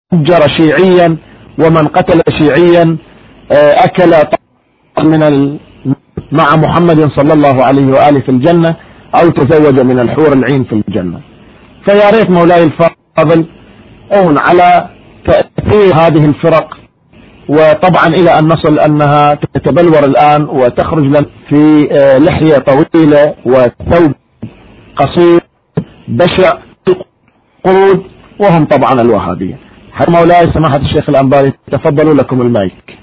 فجر شيعيا ومن قتل شيعيا أكل مع محمد صلى الله عليه وآله في الجنة، أو تزوج من الحور العين في الجنة. فيا ريت مولاي الفاضل على تأثير هذه الفرق، وطبعا إلى أن نصل أنها تتبلور الآن وتخرج لنا في لحية طويلة وثوب قصير بشع قرود، وهم طبعا الوهابية. مولاي سماحة الشيخ الأنباري، تفضلوا لكم المايك.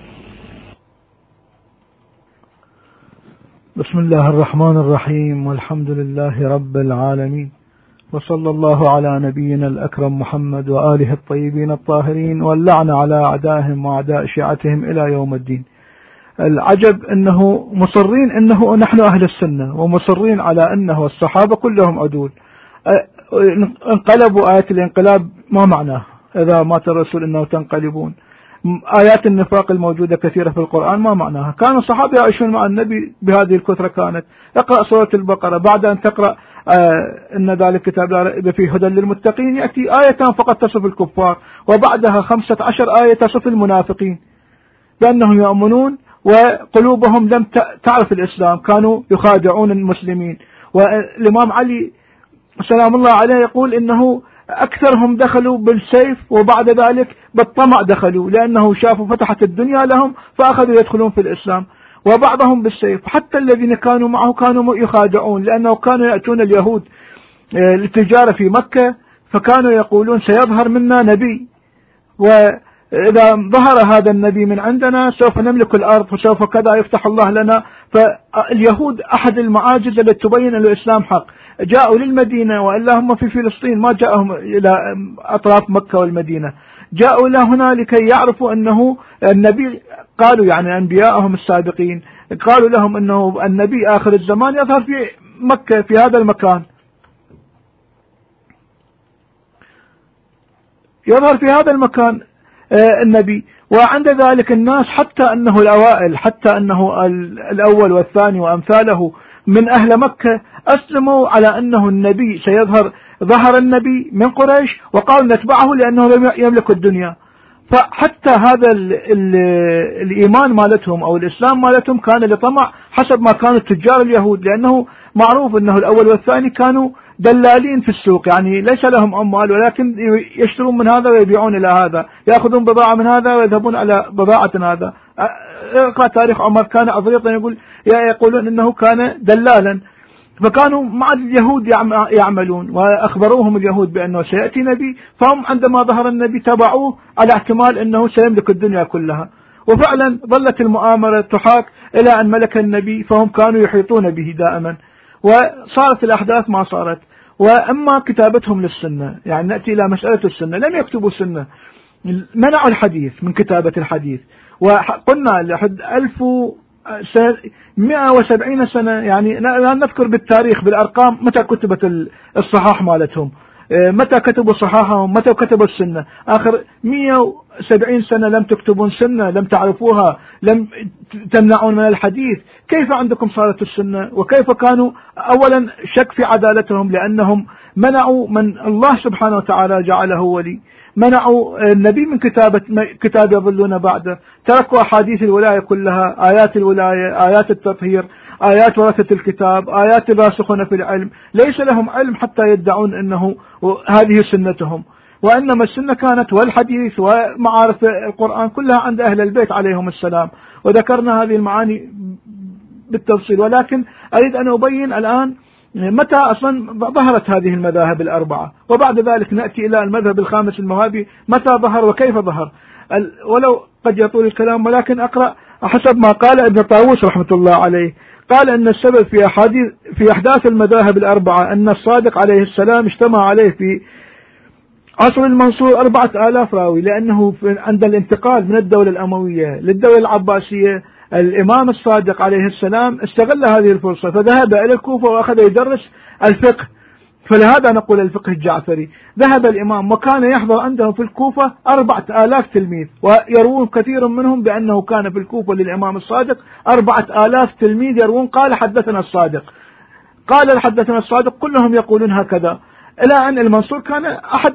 بسم الله الرحمن الرحيم، والحمد لله رب العالمين، وصلى الله على نبينا الأكرم محمد وآله الطيبين الطاهرين، واللعنة على أعدائهم وأعداء شيعتهم إلى يوم الدين. العجب أنه مصرين أنه نحن أهل السنة، ومصرين على أنه الصحابة كلهم عدول. انقلبوا آية الانقلاب ما معناه؟ إذا مات الرسول أنه تنقلبون. آيات النفاق الموجودة كثيرة في القرآن ما معناها؟ كانوا الصحابة يعيشون مع النبي بهذه الكثرة. كانت اقرأ سورة البقرة، بعد أن تقرأ إن ذلك كتاب لا ريب فيه هدى للمتقين، يأتي آيتان فقط تصف الكفار، وبعدها 15 آية تصف المنافقين بأنهم يؤمنون وقلوبهم لم تعرف الإسلام، كانوا يخادعون المسلمين. والإمام علي سلام الله عليه يقول إنه أكثرهم دخلوا بالسيف، وبعد ذلك بالطمع دخلوا، لأنه شافوا فتحت الدنيا لهم فأخذوا يدخلون في الإسلام. وبعضهم بالسيف، حتى الذين كانوا معه كانوا يخادعون، لأنه كانوا يأتون اليهود للتجارة في مكة، فكانوا يقولون سيظهر منا نبي، وإذا ظهر هذا النبي من عندنا سوف نملك الأرض وسوف كذا يفتح الله لنا. فاليهود أحد المعاجز التي تبين أن الإسلام حق، جاءوا للمدينة، وإلا هم في فلسطين ما جاءهم إلى أطراف مكة والمدينة، جاءوا إلى هنا لكي يعرفوا أنه النبي. قالوا يعني أنبياءهم السابقين قالوا لهم أنه النبي آخر الزمان يظهر في مكة في هذا المكان، يظهر في هذا المكان النبي. وعند ذلك الناس حتى أنه الأوائل، حتى أنه الأول والثاني وأمثاله من أهل مكة أسلموا على أنه النبي سيظهر. ظهر النبي من قريش وقالوا نتبعه لأنه يملك الدنيا. فحتى هذا الإيمان مالتهم أو الإسلام مالتهم كان لطمع، حسب ما كانوا تجار اليهود، لأنه معروف أنه الأول والثاني كانوا دلالين في السوق، يعني ليس لهم أموال ولكن يشترون من هذا ويبيعون إلى هذا، يأخذون بضاعة من هذا ويذهبون على بضاعة هذا. اقرأ تاريخ عمر، كان عفريطا يقولون أنه كان دلالا. فكانوا مع اليهود يعملون، وأخبروهم اليهود بأنه سيأتي نبي، فهم عندما ظهر النبي تبعوه على احتمال أنه سيملك الدنيا كلها. وفعلا ظلت المؤامرة تحاك إلى أن ملك النبي، فهم كانوا يحيطون به دائما، وصارت الأحداث ما صارت. وأما كتابتهم للسنة، يعني نأتي إلى مسألة السنة، لم يكتبوا سنة، منعوا الحديث من كتابة الحديث. وقلنا لحد 1170 سنة، يعني لا نذكر بالتاريخ بالأرقام متى كتبت الصحاح مالتهم، متى كتبوا صحاحهم، متى كتبوا السنة. آخر 170 سنة لم تكتبون سنة، لم تعرفوها، لم تمنعون من الحديث. كيف عندكم صارت السنة؟ وكيف كانوا أولا شك في عدالتهم، لأنهم منعوا من الله سبحانه وتعالى جعله ولي، منعوا النبي من كتاب يظلون بعده، تركوا أحاديث الولاية كلها، آيات الولاية، آيات التطهير، آيات ورثة الكتاب، آيات الراسخون في العلم. ليس لهم علم حتى يدعون أنه هذه سنتهم، وإنما السنة كانت والحديث ومعارف القرآن كلها عند أهل البيت عليهم السلام، وذكرنا هذه المعاني بالتفصيل. ولكن أريد أن أبين الآن متى أصلا ظهرت هذه المذاهب الأربعة، وبعد ذلك نأتي إلى المذهب الخامس الوهابي متى ظهر وكيف ظهر. ولو قد يطول الكلام، ولكن أقرأ حسب ما قال ابن طاووس رحمة الله عليه. قال أن السبب في أحداث المذاهب الأربعة أن الصادق عليه السلام اجتمع عليه في عصر المنصور 4000 راوي، لأنه عند الانتقال من الدولة الأموية للدولة العباسية الإمام الصادق عليه السلام استغل هذه الفرصة، فذهب إلى الكوفة وأخذ يدرس الفقه، فلهذا نقول الفقه الجعفري. ذهب الإمام وكان يحضر عنده في الكوفة 4000 تلميذ، ويروون كثير منهم بأنه كان في الكوفة للإمام الصادق 4000 تلميذ يروون قال حدثنا الصادق، قال حدثنا الصادق، كلهم يقولون هكذا. إلى أن المنصور كان أحد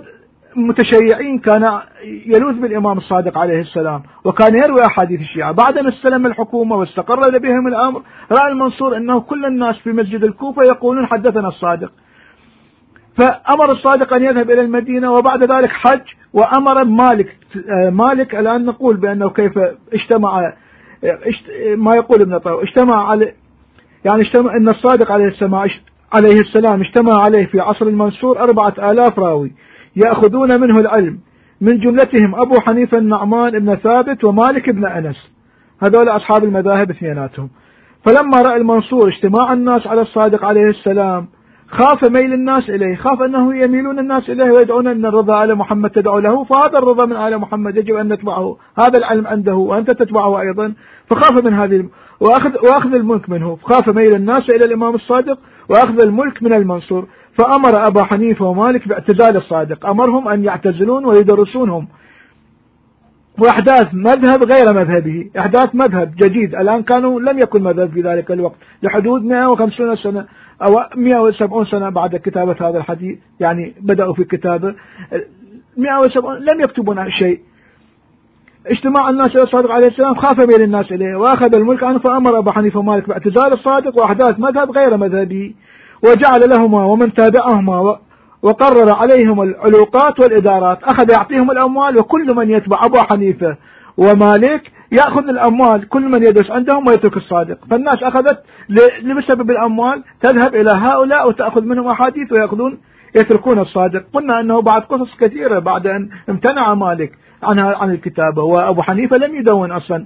المتشيعين كان يلوذ بالإمام الصادق عليه السلام، وكان يروي أحاديث الشيعة. بعد ما استلم الحكومة واستقر بهم الأمر، رأى المنصور أنه كل الناس في مسجد الكوفة يقولون حدثنا الصادق، فأمر الصادق أن يذهب إلى المدينة، وبعد ذلك حج، وأمر مالك الآن نقول بأنه كيف اجتمع، ما يقول ابن طاووس اجتمع على، يعني اجتمع أن الصادق عليه السلام اجتمع عليه في عصر المنصور 4000 راوي يأخذون منه العلم، من جملتهم أبو حنيفة النعمان بن ثابت ومالك بن أنس، هذول أصحاب المذاهب اثنيناتهم. فلما رأى المنصور اجتماع الناس على الصادق عليه السلام خاف ميل الناس إليه، خاف أنه يميلون الناس إليه ويدعون أن الرضا آل محمد تدعو له، فهذا الرضا من آل محمد يجب أن نتبعه، هذا العلم عنده وأنت تتبعه أيضا، فخاف من هذه وأخذ الملك منه، خاف ميل الناس إلى الإمام الصادق وأخذ الملك من المنصور، فأمر أبا حنيفة ومالك باعتزال الصادق، أمرهم أن يعتزلون ويدرسونهم، وإحداث مذهب غير مذهبه، إحداث مذهب جديد. الآن كانوا لم يكن مذهب في ذلك الوقت لحدود 150 سنة أو 170 سنة بعد كتابة هذا الحديث، يعني بدأوا في كتابه 170 لم يكتبون شيء. اجتماع الناس إلى الصادق عليه السلام، خاف ميل الناس إليه وأخذ الملك عنه، فأمر أبا حنيفة ومالك باعتزال الصادق وإحداث مذهب غير مذهبه، وجعل لهما ومن تابعهما وقرر عليهم العلوقات والإدارات، أخذ يعطيهم الأموال، وكل من يتبع أبو حنيفة ومالك يأخذ الأموال، كل من يدرس عندهم ويترك الصادق. فالناس أخذت بسبب الأموال تذهب إلى هؤلاء وتأخذ منهم أحاديث ويأخذون يتركون الصادق. قلنا أنه بعد قصص كثيرة بعد أن امتنع مالك عن الكتابة، وأبو حنيفة لم يدون أصلا،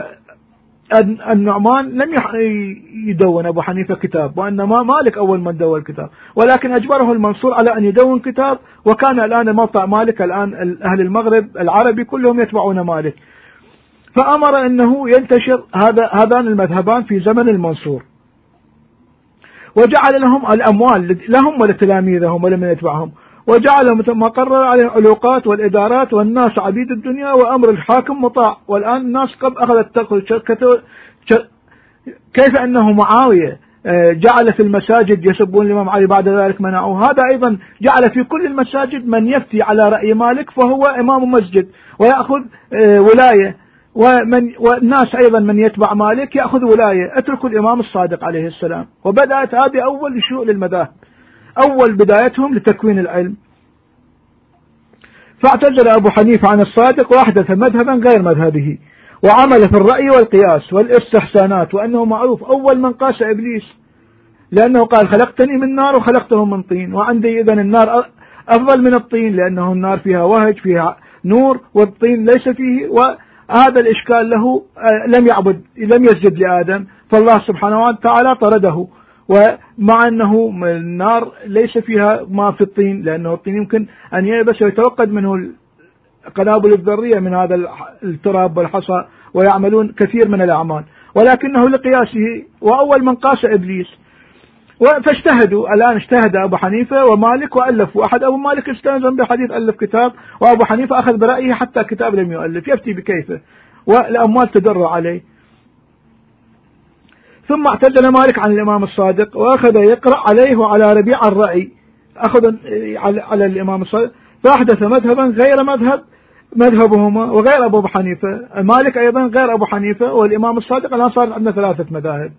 النعمان لم يدون أبو حنيفة كتاب، وإنما مالك أول من دون الكتاب، ولكن أجبره المنصور على أن يدون كتاب، وكان الآن موقع مالك، الآن أهل المغرب العربي كلهم يتبعون مالك، فأمر أنه ينتشر هذان المذهبان في زمن المنصور، وجعل لهم الأموال لهم ولتلاميذهم ولمن يتبعهم، وجعل ما قرر عليه العلوقات والإدارات، والناس عبيد الدنيا وأمر الحاكم مطاع. والآن الناس قد أخذت تدخل كيف أنه معاوية جعل في المساجد يسبون الإمام علي، بعد ذلك منعوه، هذا أيضا جعل في كل المساجد من يفتي على رأي مالك فهو إمام مسجد ويأخذ ولاية، والناس أيضا من يتبع مالك يأخذ ولاية، اتركوا الإمام الصادق عليه السلام. وبدأت هذه أول شيوع للمذاهب، أول بدايتهم لتكوين العلم. فاعتزل أبو حنيفة عن الصادق وأحدث مذهبا غير مذهبه، وعمل في الرأي والقياس والاستحسانات، وأنه معروف أول من قاس إبليس، لأنه قال خلقتني من نار وخلقته من طين، وعندي إذن النار أفضل من الطين، لأنه النار فيها وهج فيها نور والطين ليس فيه. وهذا الإشكال له لم يسجد لآدم، فالله سبحانه وتعالى طرده، ومع أنه النار ليس فيها ما في الطين، لأنه الطين يمكن أن ييبس ويتوقد منه القنابل الذرية من هذا التراب والحصى، ويعملون كثير من الأعمال، ولكنه لقياسه، وأول من قاس إبليس. فاجتهدوا، الآن اجتهد أبو حنيفة ومالك وألفوا، أحد أبو مالك استلزم بحديث ألف كتاب، وأبو حنيفة أخذ برأيه حتى كتاب لم يؤلف، يفتي بكيفه والأموال تدر عليه. ثم اعتزل مالك عن الإمام الصادق وأخذ يقرأ عليه وعلى ربيع الرأي، أخذ على الإمام الصادق، فأحدث مذهبا غير مذهبهما وغير أبو حنيفة، مالك أيضا غير أبو حنيفة والإمام الصادق. الآن صار عندنا 3 مذاهب.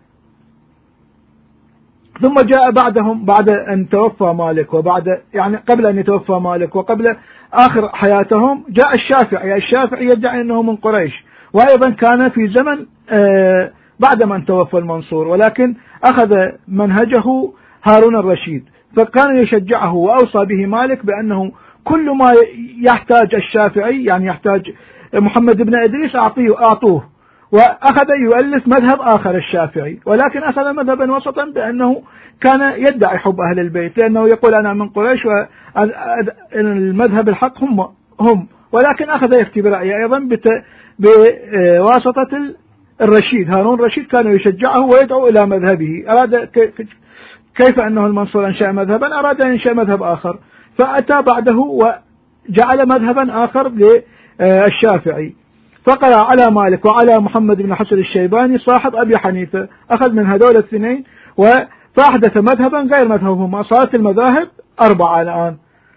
ثم جاء بعدهم بعد أن توفى مالك، يعني قبل أن يتوفى مالك وقبل آخر حياتهم، جاء الشافعي يدعي أنه من قريش، وأيضا كان في زمن بعد ما توفى المنصور، ولكن أخذ منهجه هارون الرشيد، فكان يشجعه وأوصى به مالك بأنه كل ما يحتاج الشافعي، يعني يحتاج محمد بن إدريس أعطوه، وأخذ يؤلف مذهب آخر الشافعي، ولكن أخذ مذهبا وسطا بأنه كان يدعي حب أهل البيت، لأنه يقول أنا من قريش والمذهب الحق هم، ولكن أخذ يفتي برأيه أيضا بواسطة الرشيد هارون الرشيد، كان يشجعه ويدعو إلى مذهبه. أراد كيف أنه المنصور أنشأ مذهبا، أراد أن ينشأ مذهب آخر، فأتى بعده وجعل مذهبا آخر للشافعي، فقرأ على مالك وعلى محمد بن حسن الشيباني صاحب أبي حنيفة، أخذ من هذول الاثنين فأحدث مذهبا غير مذهبهما، صارت المذاهب 4 الآن.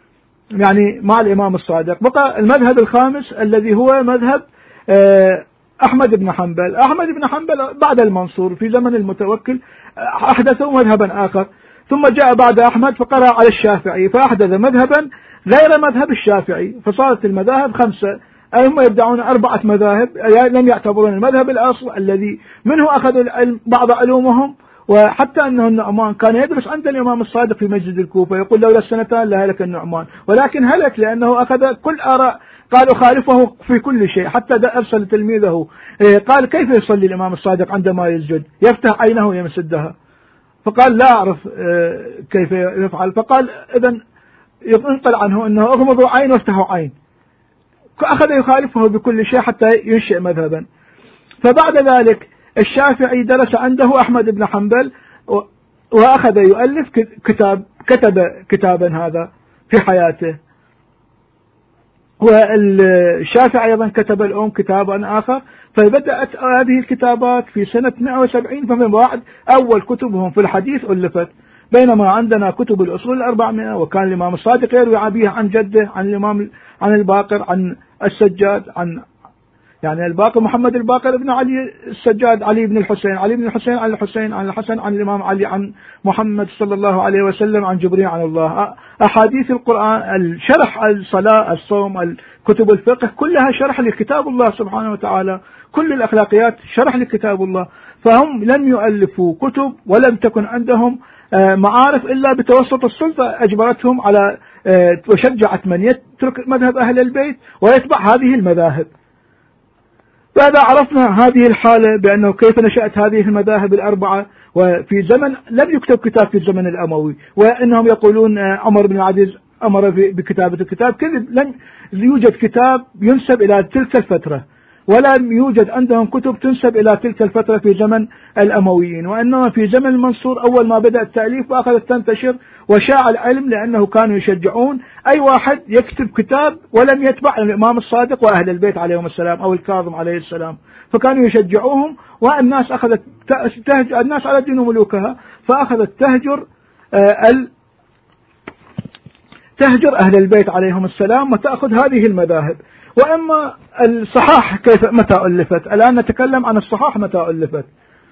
يعني مع الإمام الصادق. بقى المذهب الخامس الذي هو مذهب أحمد بن حنبل. أحمد بن حنبل بعد المنصور في زمن المتوكل أحدثوا مذهبا آخر، ثم جاء بعد أحمد فقرأ على الشافعي فأحدث مذهبا غير مذهب الشافعي، فصارت المذاهب 5. أي هم يدعون 4 مذاهب، لم يعتبرون المذهب الأصل الذي منه أخذوا بعض علومهم. وحتى أنه النعمان كان يدرس عند الإمام الصادق في مسجد الكوفة، يقول لولا السنتان لهلك النعمان، ولكن هلك لأنه أخذ كل آراء قالوا خالفه في كل شيء. حتى أرسل تلميذه قال كيف يصلي الإمام الصادق عندما يسجد؟ يفتح عينه ويمسدها. فقال لا أعرف كيف يفعل. فقال إذن ينقل عنه أنه اغمضوا عين وافتحوا عين. أخذ يخالفه بكل شيء حتى ينشئ مذهبا. فبعد ذلك الشافعي درس عنده أحمد بن حنبل وأخذ يؤلف كتب كتابا هذا في حياته. والشافعي أيضا كتب الأم كتابا آخر. فبدأت هذه الكتابات في سنة 170، فمن بعد أول كتبهم في الحديث ألفت، بينما عندنا كتب الأصول 400. وكان الإمام الصادق يروي به عن جده، عن الباقر، عن السجاد، يعني الباقر محمد الباقر ابن علي السجاد، علي بن الحسين، علي بن الحسين عن الحسين، عن الحسن عن الإمام علي، عن محمد صلى الله عليه وسلم، عن جبريل عن الله. أحاديث القرآن، الشرح، الصلاة، الصوم، كتب الفقه كلها شرح لكتاب الله سبحانه وتعالى. كل الأخلاقيات شرح لكتاب الله. فهم لم يؤلفوا كتب ولم تكن عندهم معارف إلا بتوسط السلطة أجبرتهم على وشجعت من يترك مذهب أهل البيت ويتبع هذه المذاهب. فإذا عرفنا هذه الحالة بأنه كيف نشأت هذه المذاهب 4، وفي زمن لم يكتب كتاب في الزمن الأموي، وإنهم يقولون عمر بن العزيز أمر بكتابة الكتاب، كذب. لم يوجد كتاب ينسب إلى تلك الفترة، ولم يوجد عندهم كتب تنسب إلى تلك الفترة في زمن الأمويين، وإنما في زمن المنصور أول ما بدأ التأليف وأخذت تنتشر وشاع العلم، لأنه كانوا يشجعون أي واحد يكتب كتاب ولم يتبع الإمام الصادق وأهل البيت عليهم السلام أو الكاظم عليه السلام، فكانوا يشجعوهم. والناس أخذت الناس على دين ملوكها، فأخذت تهجر أهل البيت عليهم السلام وتأخذ هذه المذاهب. وأما الصحاح متى ألفت؟ الآن نتكلم عن الصحاح متى ألفت.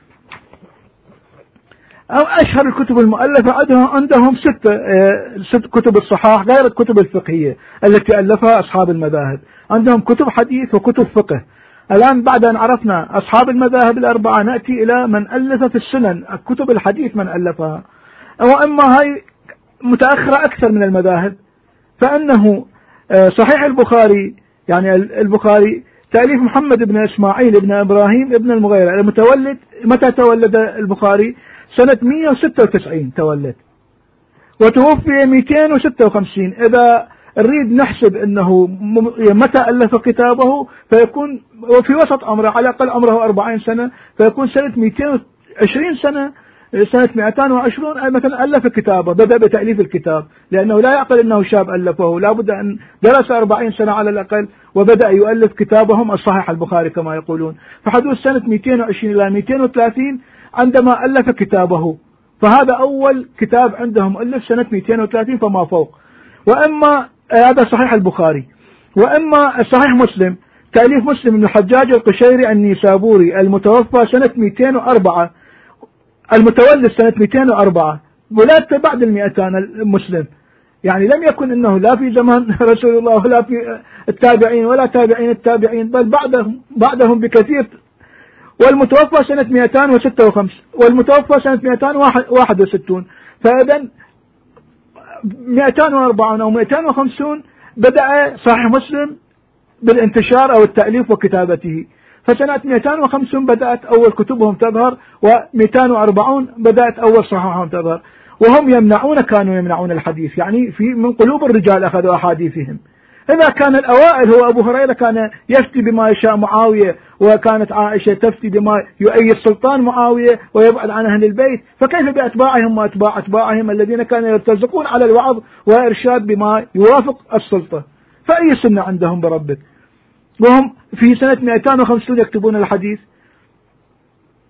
أو أشهر الكتب المؤلفة عندهم 6 كتب الصحاح غير الكتب الفقهية التي ألفها أصحاب المذاهب. عندهم كتب حديث وكتب فقه. الآن بعد أن عرفنا أصحاب المذاهب 4 نأتي إلى من ألف في السنن، كتب الحديث من ألفها. وأما هاي متأخرة أكثر من المذاهب، فأنه صحيح البخاري، يعني البخاري تأليف محمد بن إسماعيل بن إبراهيم بن المغيرة المتولد. متى تولد البخاري؟ سنة 196 تولد، وتوفي 256. إذا نريد نحسب أنه متى ألف كتابه فيكون في وسط عمره، على الأقل عمره 40 سنة، فيكون سنة 220 سنة، سنة 220 مثلا ألف كتابه، بدأ بتأليف الكتاب، لأنه لا يعقل أنه شاب ألفه، لا بد أن درس 40 سنة على الأقل وبدأ يؤلف كتابهم الصحيح البخاري كما يقولون. فحدود سنة 220 إلى 230 عندما ألف كتابه، فهذا أول كتاب عندهم ألف سنة 230 فما فوق. وأما هذا صحيح البخاري. وأما صحيح مسلم تأليف مسلم بن الحجاج القشيري النيسابوري المتوفى سنة 204، المتولد سنة 204، ولادته بعد 200 المسلم، يعني لم يكن إنه لا في زمان رسول الله ولا في التابعين ولا تابعين التابعين، بل بعدهم بكثير. والمتوفى سنة 256 والمتوفى سنة 261. فإذا 240 أو 250 بدأ صحيح مسلم بالانتشار أو التأليف وكتابته. فسنة 250 بدأت أول كتبهم تظهر، و240 بدأت أول صحاحهم تظهر. وهم كانوا يمنعون الحديث، يعني من قلوب الرجال أخذوا أحاديثهم. إذا كان الأوائل هو أبو هريرة كان يفتي بما يشاء معاوية، وكانت عائشة تفتي بما يؤيد سلطان معاوية ويبعد عن أهل البيت، فكيف بأتباعهم وأتباع أتباعهم الذين كانوا يرتزقون على الوعظ وإرشاد بما يوافق السلطة؟ فأي سنة عندهم بربك؟ وهم في سنة 250 يكتبون الحديث.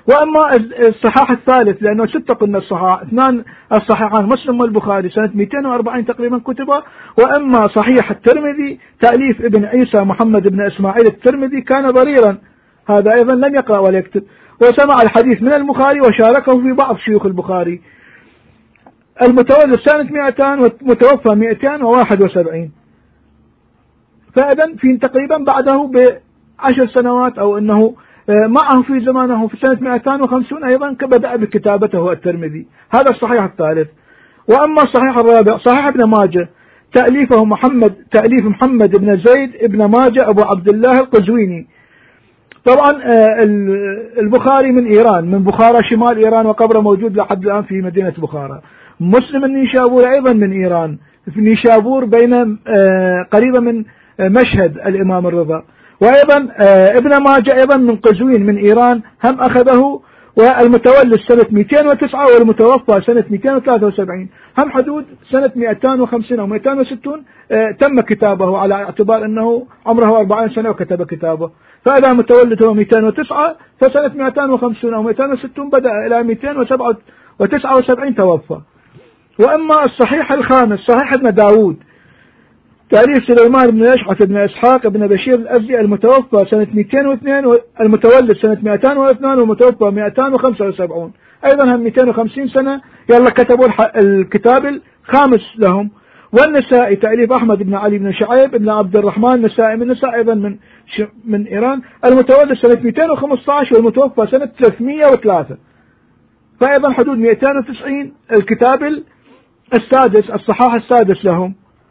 وأما الصحاح الثالث، لأنه 6 قلنا الصحاح، 2 الصحيحان مسلم والبخاري سنة 240 تقريبا كتبه. وأما صحيح الترمذي تأليف ابن عيسى محمد بن إسماعيل الترمذي كان ضريرا، هذا أيضا لم يقرأ ولا يكتب، وسمع الحديث من البخاري وشاركه في بعض شيوخ البخاري. المتولد سنة 200 ومتوفى 271، فإذا في تقريبا بعده ب10 سنوات، أو أنه معه في زمانه في سنة 250 أيضا بدأ بكتابته الترمذي. هذا الصحيح الثالث. وأما الصحيح الرابع صحيح ابن ماجه تأليف محمد بن زيد ابن ماجه أبو عبد الله القزويني. طبعا البخاري من إيران، من بخارى شمال إيران، وقبره موجود لحد الآن في مدينة بخارى. مسلم النيشابور أيضا من إيران، في نيشابور بين قريبة من مشهد الإمام الرضا. وأيضا ابن ماجه أيضا من قزوين من إيران، هم أخذه، والمتولد سنة 209 والمتوفى سنة 273، هم حدود سنة 250 أو 260 تم كتابه، على اعتبار أنه عمره 40 سنة وكتب كتابه. فإذا متولد هو 209 فسنة 250 أو 260 بدأ، إلى 279 توفى. وأما الصحيح الخامس صحيح ابن داود تأليف سليمان بن أشعث بن إسحاق بن بشير الأزدي، المتوفى سنة 202 والمتولد سنة 202 والمتوفى 275، أيضا هم 250 سنة يلا كتبوا الكتاب الخامس لهم. والنسائي تأليف أحمد بن علي بن شعيب بن عبد الرحمن النسائي من النساء أيضا من إيران، المتولد سنة 215 والمتوفى سنة 303، فأيضا حدود 290 الكتاب السادس الصحاح السادس لهم.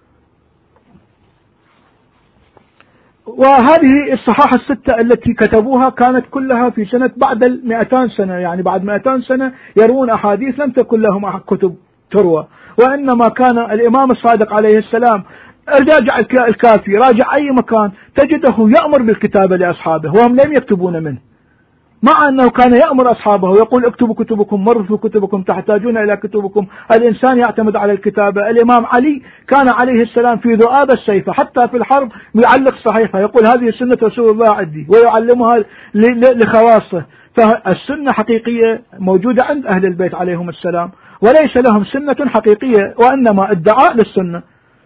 وهذه الصحاح 6 التي كتبوها كانت كلها في سنة بعد 200 سنة، يعني بعد 200 سنة يروون أحاديث لم تكن لهم كتب تروى، وإنما كان الإمام الصادق عليه السلام راجع الكافي، راجع أي مكان تجده يأمر بالكتابة لأصحابه وهم لم يكتبون منه، مع أنه كان يأمر أصحابه يقول اكتبوا كتبكم، مرثوا كتبكم، تحتاجون إلى كتبكم. الإنسان يعتمد على الكتابة. الإمام علي كان عليه السلام في ذؤاب السيف حتى في الحرب يعلق صحيفة يقول هذه سنة رسول الله عندي، ويعلمها لخواصه. فالسنة حقيقية موجودة عند أهل البيت عليهم السلام، وليس لهم سنة حقيقية وإنما ادعاء للسنة.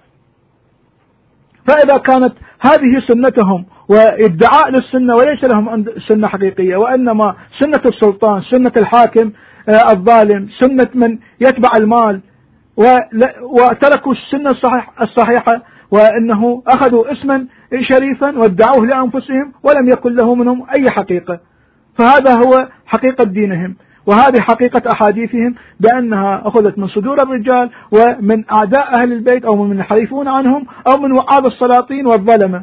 فإذا كانت هذه سنتهم وادعاء للسنة وليس لهم سنة حقيقية، وإنما سنة السلطان، سنة الحاكم الظالم، سنة من يتبع المال، وتركوا السنة الصحيحة، وإنه أخذوا اسما شريفا وادعوه لأنفسهم ولم يكن له منهم أي حقيقة. فهذا هو حقيقة دينهم، وهذه حقيقة أحاديثهم بأنها أخذت من صدور الرجال ومن أعداء أهل البيت أو من يحرفون عنهم أو من وعاظ السلاطين والظلمة.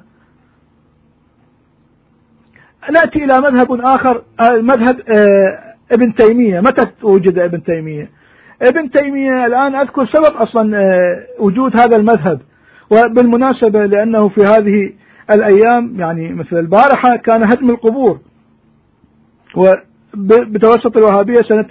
نأتي إلى مذهب آخر، مذهب ابن تيمية. متى وجد ابن تيمية؟ ابن تيمية الآن أذكر سبب أصلا وجود هذا المذهب، وبالمناسبة لأنه في هذه الأيام يعني مثل البارحة كان هدم القبور بتوسط الوهابية سنة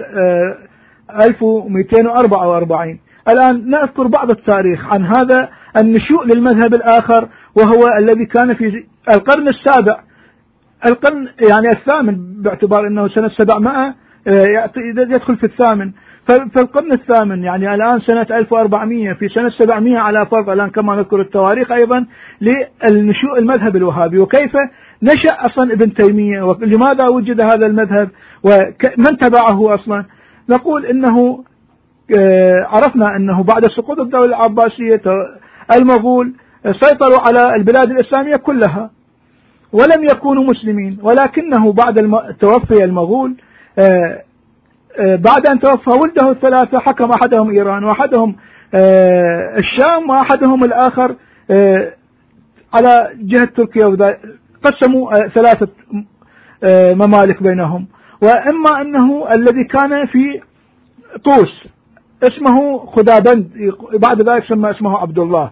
1244. الآن نذكر بعض التاريخ عن هذا النشوء للمذهب الآخر، وهو الذي كان في القرن السابع، القرن يعني الثامن، باعتبار أنه سنة 700 يدخل في الثامن، فالقرن الثامن يعني الآن سنة 1400، في سنة 700 على فرض الآن كما نذكر التواريخ أيضا للنشوء المذهب الوهابي، وكيف نشأ أصلا ابن تيمية، ولماذا وجد هذا المذهب ومن تبعه أصلا. نقول إنه عرفنا أنه بعد سقوط الدولة العباسية المغول سيطروا على البلاد الإسلامية كلها ولم يكونوا مسلمين، ولكنه بعد توفي المغول بعد أن توفى ولده الثلاثة حكم أحدهم إيران وأحدهم الشام وأحدهم الآخر على جهة تركيا، قسموا 3 ممالك بينهم. وإما أنه الذي كان في طوس اسمه خدابند، بعد ذلك سمى اسمه عبد الله،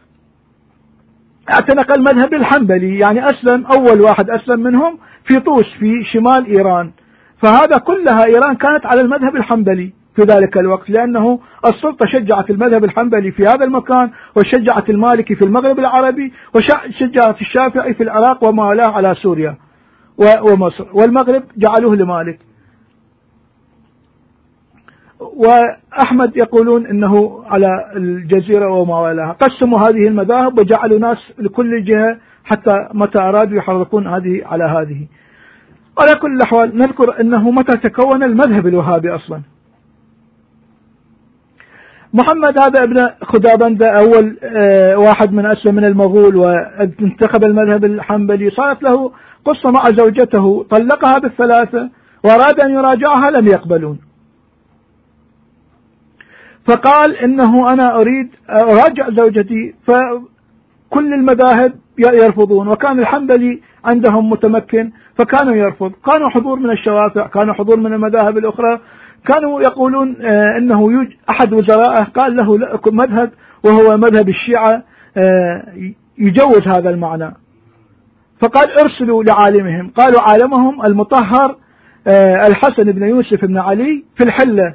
اعتنق المذهب الحنبلي، يعني أسلم أول واحد أسلم منهم في طوس في شمال إيران. فهذا كلها إيران كانت على المذهب الحنبلي في ذلك الوقت، لأنه السلطة شجعت المذهب الحنبلي في هذا المكان، وشجعت المالكي في المغرب العربي، وشجعت الشافعي في العراق وما والاه على سوريا ومصر، والمغرب جعلوه لمالك. وأحمد يقولون أنه على الجزيرة وما ولاها. قسموا هذه المذاهب وجعلوا ناس لكل جهة حتى متى أرادوا يحركون هذه على هذه. على كل الأحوال نذكر أنه متى تكون المذهب الوهابي أصلا. محمد هذا ابن خدابندة أول واحد من أسلم من المغول وانتخب المذهب الحنبلي. صارت له قصة مع زوجته، طلقها بالثلاثة وأراد أن يراجعها، لم يقبلون، فقال إنه أنا أريد أراجع زوجتي، فكل المذاهب يرفضون، وكان الحنبلي عندهم متمكن فكانوا يرفض. كانوا حضور من الشوافع، كانوا حضور من المذاهب الأخرى، كانوا يقولون إنه أحد وزرائه قال له مذهب وهو مذهب الشيعة يجوز هذا المعنى، فقال ارسلوا لعالمهم. قالوا عالمهم المطهر الحسن بن يوسف بن علي في الحلة.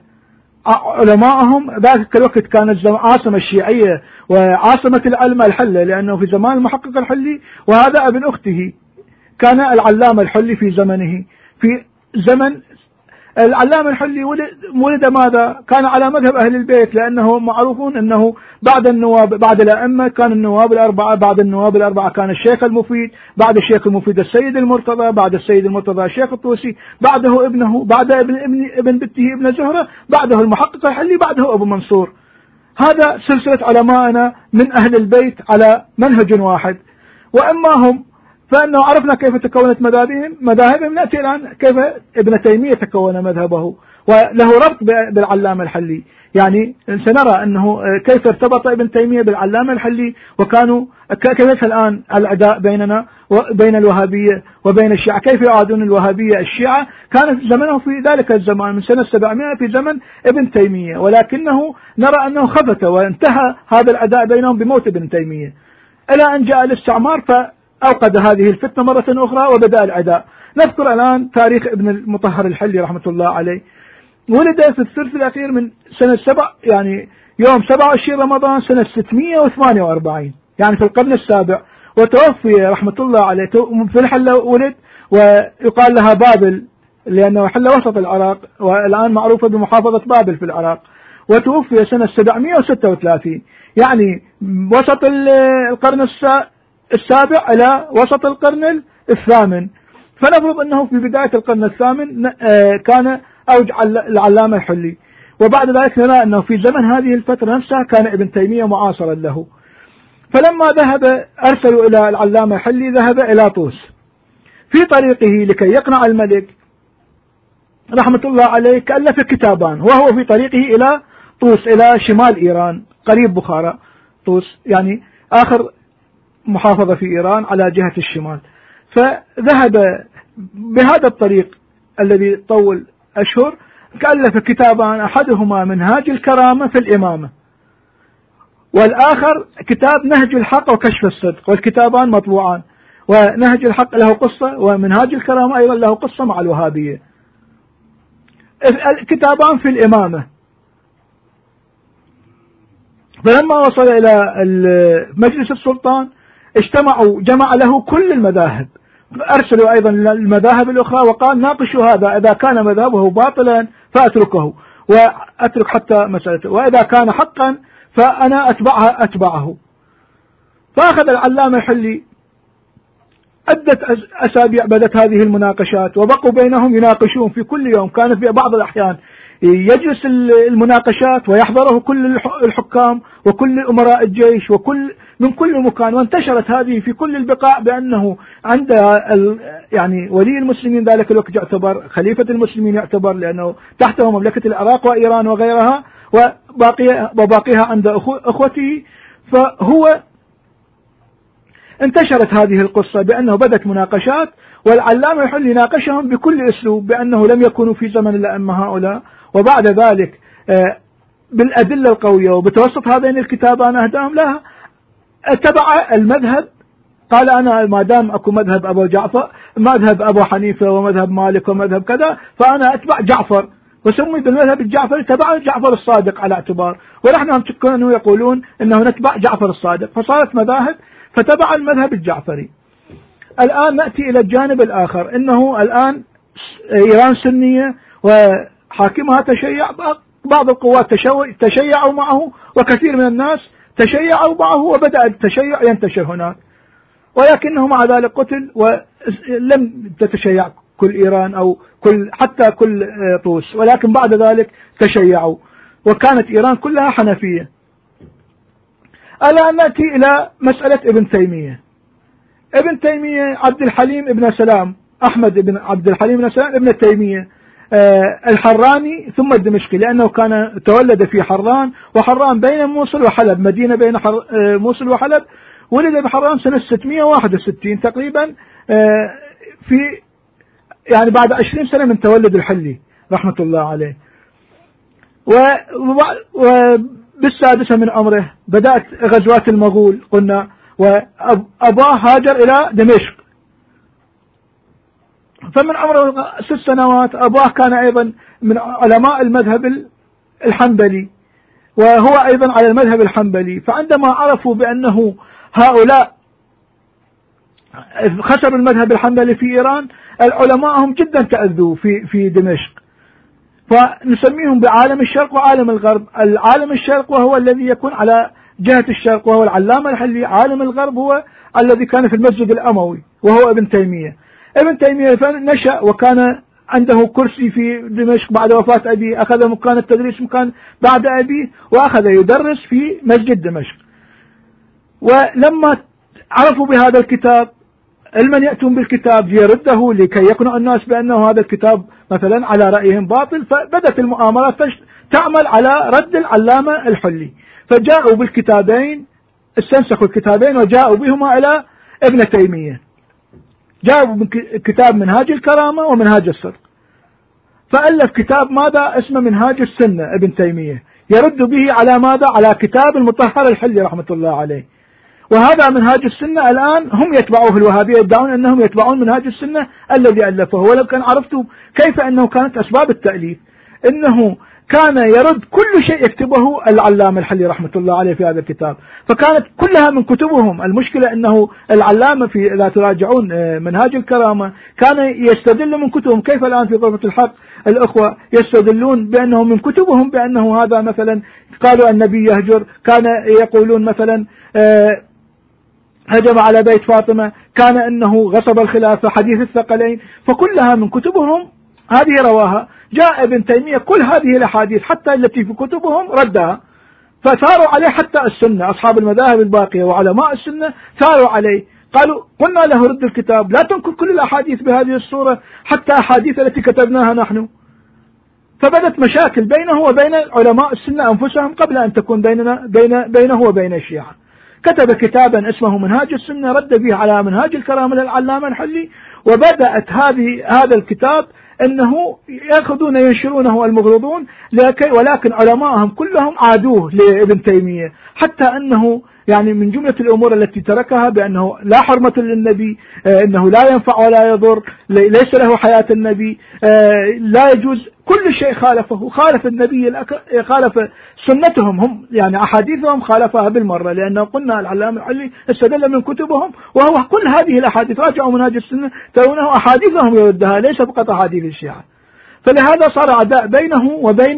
علماءهم ذاك الوقت كانت عاصمة الشيعية وعاصمة العلم الحلة، لأنه في زمان المحقق الحلي وهذا ابن أخته، كان العلامة الحلي في زمنه. في زمن العلامة الحلي ولد ماذا؟ كان على مذهب أهل البيت، لأنه معروفون أنه بعد النواب، بعد الأئمة كان النواب الأربعة، بعد النواب الأربعة كان الشيخ المفيد، بعد الشيخ المفيد السيد المرتضى، بعد السيد المرتضى الشيخ الطوسي، بعده ابنه، بعد ابن بنته ابن زهرة، بعده المحقق الحلي، بعده أبو منصور. هذا سلسلة علمائنا من أهل البيت على منهج واحد. وأما هم فإنه عرفنا كيف تكونت مذاهبهم. نأتي الآن كيف ابن تيمية تكون مذهبه، وله ربط بالعلامة الحلي. يعني سنرى أنه كيف ارتبط ابن تيمية بالعلامة الحلي، وكانوا كيف الآن العداء بيننا وبين الوهابية وبين الشيعة، كيف يعادون الوهابية الشيعة. كان زمنه في ذلك الزمان من سنة 700 في زمن ابن تيمية، ولكنه نرى أنه خفت وانتهى هذا العداء بينهم بموت ابن تيمية، إلى أن جاء الاستعمار فأوقد هذه الفتنة مرة أخرى وبدأ العداء. نذكر الآن تاريخ ابن المطهر الحلي رحمة الله عليه. ولد في الثلث الأخير من سنة يعني يوم 27 رمضان سنة 648، يعني في القرن السابع، وتوفي رحمة الله عليه في الحلة ولد، ويقال لها بابل لأنه حلة وسط العراق، والآن معروفة بمحافظة بابل في العراق. وتوفي سنة 736، يعني وسط القرن السابع إلى وسط القرن الثامن. فنفرض أنه في بداية القرن الثامن كان أوج العلامة الحلي، وبعد ذلك نرى أنه في زمن هذه الفترة نفسها كان ابن تيمية معاصرا له. فلما ذهب أرسلوا إلى العلامة الحلي، ذهب إلى طوس. في طريقه لكي يقنع الملك رحمة الله عليه كألف كتابان، وهو في طريقه إلى طوس، إلى شمال إيران قريب بخارى. طوس يعني آخر محافظة في إيران على جهة الشمال. فذهب بهذا الطريق الذي طول أشهر، كألف كتابان، أحدهما منهاج الكرامة في الإمامة، والآخر كتاب نهج الحق وكشف الصدق، والكتابان مطبوعان، ونهج الحق له قصة ومنهاج الكرامة أيضا له قصة مع الوهابية. الكتابان في الإمامة. فلما وصل إلى مجلس السلطان جمع له كل المذاهب، أرسلوا أيضا المذاهب الأخرى وقال ناقشوا هذا، إذا كان مذهبه باطلا فأتركه وأترك حتى مسألته، وإذا كان حقا فأنا أتبعه. فأخذ العلامة الحلي عدة أسابيع بدت هذه المناقشات، وبقوا بينهم يناقشون في كل يوم. كان في بعض الأحيان يجلس المناقشات ويحضره كل الحكام وكل أمراء الجيش من كل مكان، وانتشرت هذه في كل البقاع بأنه عند يعني ولي المسلمين ذلك الوقت يعتبر خليفة المسلمين، يعتبر لأنه تحته مملكة العراق وإيران وغيرها، وباقيها عند أخوته. فهو انتشرت هذه القصة بأنه بدت مناقشات، والعلامة الحلي ناقشهم بكل أسلوب بأنه لم يكونوا في زمن الأئمة هؤلاء، وبعد ذلك بالأدلة القوية وبتوسط هذين الكتابان أهداهم لها اتبع المذهب. قال أنا ما دام أكو مذهب أبو جعفر، مذهب أبو حنيفة ومذهب مالك ومذهب كذا، فأنا أتبع جعفر، وسمي بالمذهب الجعفري، تبع جعفر الصادق على اعتبار، ونحن كانوا يقولون أنه نتبع جعفر الصادق، فصارت مذاهب فتبع المذهب الجعفري. الآن نأتي إلى الجانب الآخر، إنه الآن إيران سنية وحاكمها تشيع، بعض القوات تشيعوا معه، وكثير من الناس تشيعوا معه، وبدأ التشيع ينتشر هناك، ولكنه مع ذلك قتل، ولم تتشيع كل إيران أو حتى كل طوس، ولكن بعد ذلك تشيعوا، وكانت إيران كلها حنفية. الآن نأتي إلى مسألة ابن تيمية. ابن تيمية عبد الحليم ابن سلام، أحمد بن عبد الحليم بن سلام ابن تيمية الحراني ثم الدمشقي، لأنه كان تولد في حران، وحران بين موصل وحلب، مدينة بين موصل وحلب. ولد بحران سنة 661 تقريبا، في يعني بعد 20 سنة من تولد الحلي رحمة الله عليه. وبالسادسة من عمره بدأت غزوات المغول قلنا، وأباه هاجر إلى دمشق. فمن عمره 6 سنوات أباه كان أيضا من علماء المذهب الحنبلي، وهو أيضا على المذهب الحنبلي. فعندما عرفوا بأنه هؤلاء خسروا المذهب الحنبلي في إيران، العلماء هم جدا تأذوا في دمشق، فنسميهم بعالم الشرق وعالم الغرب. العالم الشرق وهو الذي يكون على جهة الشرق، وهو العلامة الحلي. عالم الغرب هو الذي كان في المسجد الأموي، وهو ابن تيمية. ابن تيمية نشأ وكان عنده كرسي في دمشق بعد وفاة أبيه، أخذ مكان التدريس مكان بعد أبيه، وأخذ يدرس في مسجد دمشق. ولما عرفوا بهذا الكتاب، علما يأتون بالكتاب ليرده لكي يقنع الناس بأنه هذا الكتاب مثلا على رأيهم باطل، فبدت المؤامرات تعمل على رد العلامة الحلي، فجاءوا بالكتابين، استنسخوا الكتابين وجاءوا بهما إلى ابن تيمية. جاءوا كتاب منهاج الكرامة ومنهاج الصدق، فألف كتاب ماذا اسمه منهاج السنة ابن تيمية، يرد به على ماذا؟ على كتاب المطهر الحلي رحمة الله عليه. وهذا منهاج السنة الآن هم يتبعوه، الوهابية يدعون أنهم يتبعون منهاج السنة الذي ألفه. ولو كان عرفتم كيف أنه كانت أسباب التأليف، إنه كان يرد كل شيء يكتبه العلامة الحلي رحمة الله عليه في هذا الكتاب، فكانت كلها من كتبهم. المشكلة أنه العلامة إذا تراجعون منهاج الكرامة كان يستدل من كتبهم، كيف الآن في طرفة الحق الأخوة يستدلون بأنهم من كتبهم بأنه هذا مثلا قالوا النبي يهجر، كان يقولون مثلا هجم على بيت فاطمة، كان أنه غصب الخلافة، حديث الثقلين، فكلها من كتبهم هذه رواها. جاء ابن تيمية كل هذه الأحاديث حتى التي في كتبهم ردها، فثاروا عليه حتى السنة، أصحاب المذاهب الباقية وعلماء السنة ثاروا عليه، قالوا قلنا له رد الكتاب، لا تنقل كل الأحاديث بهذه الصورة حتى أحاديث التي كتبناها نحن. فبدت مشاكل بينه وبين علماء السنة أنفسهم قبل أن تكون بينه وبين الشيعة. كتب كتابا اسمه منهاج السنة، رد به على منهاج الكرامة للعلامة الحلي. وبدأت هذا الكتاب أنه يأخذون ينشرونه المغرضون، ولكن علماءهم كلهم عادوه لابن تيمية، حتى أنه يعني من جملة الأمور التي تركها بأنه لا حرمة للنبي، أنه لا ينفع ولا يضر، ليس له حياة النبي، لا يجوز، كل شيء خالفه، خالف النبي، خالف سنتهم هم، يعني أحاديثهم خالفها بالمرة، لأنه قلنا العلامة الحلي استدل من كتبهم، وهو كل هذه الأحاديث راجعوا منهاج السنة ترونه أحاديثهم يردها، ليس فقط أحاديث الشيعة. فلهذا صار عداء بينه وبين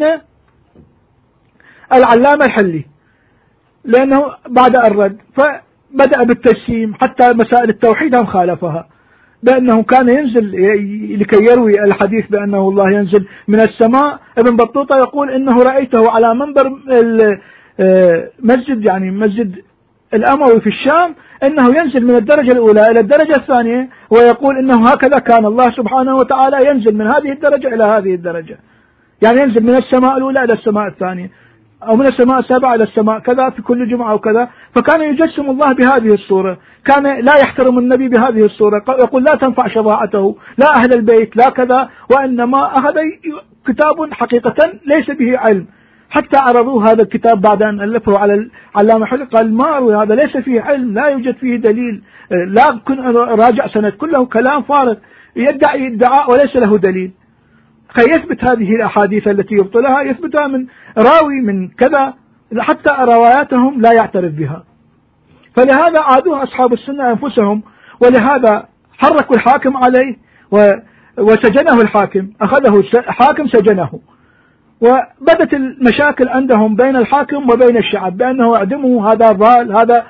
العلامة الحلي، لأنه بعد الرد فبدأ بالتجسيم، حتى مسائل التوحيد هم خالفها، بأنه كان ينزل لكي يروي الحديث بأنه الله ينزل من السماء. ابن بطوطة يقول إنه رأيته على منبر المسجد، يعني مسجد الأموي في الشام، إنه ينزل من الدرجة الأولى إلى الدرجة الثانية، ويقول إنه هكذا كان الله سبحانه وتعالى ينزل من هذه الدرجة إلى هذه الدرجة، يعني ينزل من السماء الأولى إلى السماء الثانية، أو من السماء السابعة إلى السماء كذا في كل جمعة وكذا. فكان يجسم الله بهذه الصورة، كان لا يحترم النبي بهذه الصورة، يقول لا تنفع شفاعته، لا أهل البيت، لا كذا، وإنما أخذ كتاب حقيقة ليس به علم. حتى عرضوه هذا الكتاب بعد أن ألفه على العلامة الحلي، قال ما أروي هذا، ليس فيه علم، لا يوجد فيه دليل، لا كن راجع سند، كله كلام فارغ، يدعي ادعاء وليس له دليل. يثبت هذه الأحاديث التي يبطلها، يثبتها من راوي من كذا، حتى رواياتهم لا يعترف بها. فلهذا عادوه أصحاب السنة أنفسهم، ولهذا حركوا الحاكم عليه وسجنه الحاكم، أخذه حاكم سجنه، وبدت المشاكل عندهم بين الحاكم وبين الشعب بأنه اعدموا هذا الضال هذا،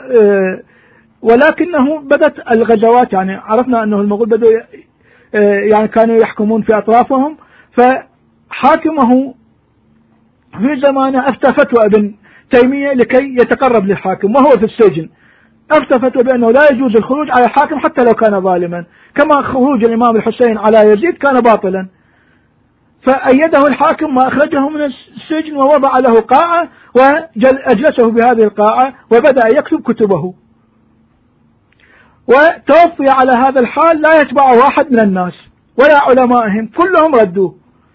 ولكنه بدت الغزوات. يعني عرفنا أنه المغول بدوا يعني كانوا يحكمون في أطرافهم، فحاكمه في زمانه أفتى فتوى ابن تيمية لكي يتقرب للحاكم وهو في السجن، أفتى فتوى بأنه لا يجوز الخروج على الحاكم حتى لو كان ظالما، كما خروج الإمام الحسين على يزيد كان باطلا. فأيده الحاكم وأخرجه من السجن ووضع له قاعة وأجلسه بهذه القاعة وبدأ يكتب كتبه، وتوفي على هذا الحال لا يتبعه أحد من الناس ولا علمائهم، كلهم ردوه.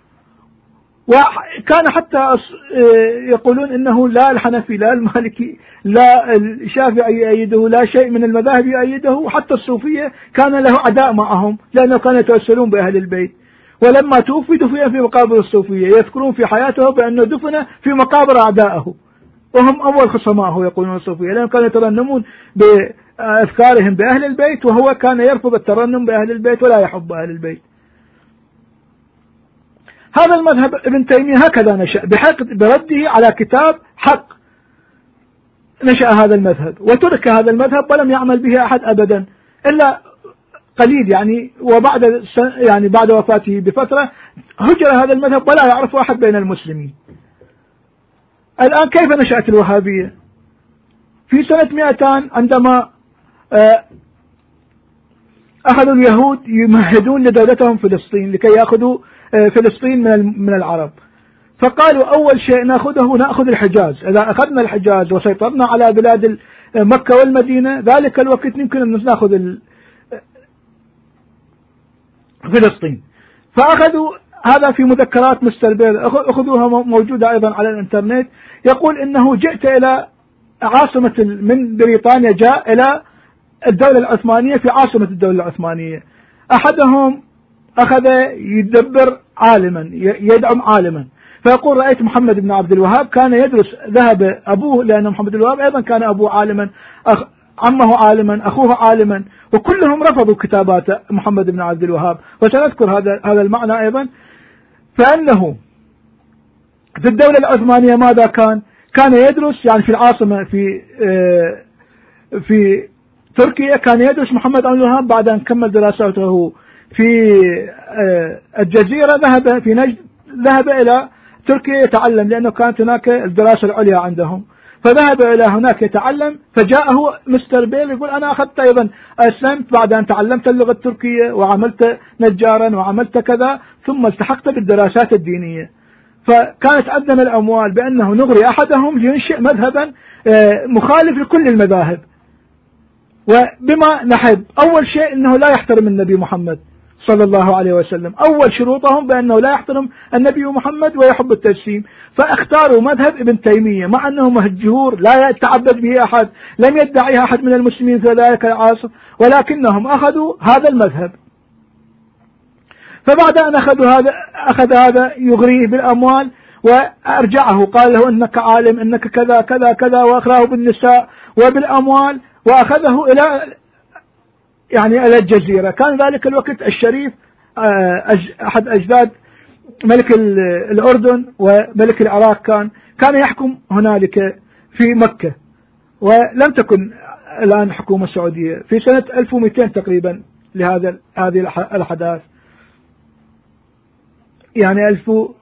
وكان حتى يقولون إنه لا الحنفي لا المالكي لا الشافعي يؤيده، لا شيء من المذاهب يؤيده، وحتى الصوفية كان له عداء معهم لأنه كانوا يتوسلون بأهل البيت. ولما توفي دفن في مقابر الصوفية، يذكرون في حياته بأنه دفن في مقابر أعدائه، وهم أول خصمائه يقولون الصوفية، لأنهم كانوا يترنمون بأذكارهم بأهل البيت، وهو كان يرفض الترنم بأهل البيت ولا يحب أهل البيت. هذا المذهب ابن تيمية هكذا نشأ برده على كتاب حق، نشأ هذا المذهب وترك هذا المذهب ولم يعمل به أحد أبدا إلا قليل، يعني وبعد يعني بعد وفاته بفترة هجر هذا المذهب ولا يعرف أحد بين المسلمين. الآن كيف نشأت الوهابية؟ في سنة 200 عندما أخذوا اليهود يمهدون لدولتهم فلسطين لكي يأخذوا فلسطين من العرب، فقالوا أول شيء نأخذ الحجاز، إذا أخذنا الحجاز وسيطرنا على بلاد مكة والمدينة ذلك الوقت يمكن أن نأخذ فلسطين. فأخذوا هذا في مذكرات مستر بيل، أخذوها موجودة أيضا على الإنترنت، يقول إنه جئت إلى عاصمة من بريطانيا، جاء إلى الدولة العثمانية في عاصمة الدولة العثمانية، أحدهم أخذ يدبر عالما يدعم عالما، فيقول رأيت محمد بن عبد الوهاب كان يدرس، ذهب أبوه لأن محمد بن الوهاب أيضا كان أبوه عالما، عمه عالما، أخوه عالما، وكلهم رفضوا كتابات محمد بن عبد الوهاب، وسنذكر هذا المعنى أيضا. فأنه في الدولة العثمانية ماذا كان يدرس، يعني في العاصمة في تركيا كان يدرس محمد بن عبد الوهاب، بعد أن كمل دراسته في الجزيرة ذهب في نجد، ذهب إلى تركيا يتعلم لأنه كانت هناك الدراسة العليا عندهم، فذهب إلى هناك يتعلم، فجاءه مستر بيل يقول أنا أخذت أيضا أسلمت بعد أن تعلمت اللغة التركية وعملت نجارا وعملت كذا، ثم التحقت بالدراسات الدينية. فكانت عندنا الأموال بأنه نغري أحدهم لينشئ مذهبا مخالف لكل المذاهب، وبما نحب أول شيء أنه لا يحترم النبي محمد صلى الله عليه وسلم، أول شروطهم بأنه لا يحترم النبي محمد ويحب التجسيم، فاختاروا مذهب ابن تيمية مع أنه مهجور لا يتعبد به أحد، لم يدعيه أحد من المسلمين في ذلك العصر، ولكنهم أخذوا هذا المذهب. فبعد أن أخذ هذا يغريه بالأموال وأرجعه، قال له إنك عالم إنك كذا كذا كذا، وأخراه بالنساء وبالأموال، وأخذه إلى إلى الجزيرة. كان ذلك الوقت الشريف أحد أجداد ملك الأردن وملك العراق كان يحكم هنالك في مكة، ولم تكن الآن حكومة سعودية. في سنة 1200 تقريبا هذه الأحداث، يعني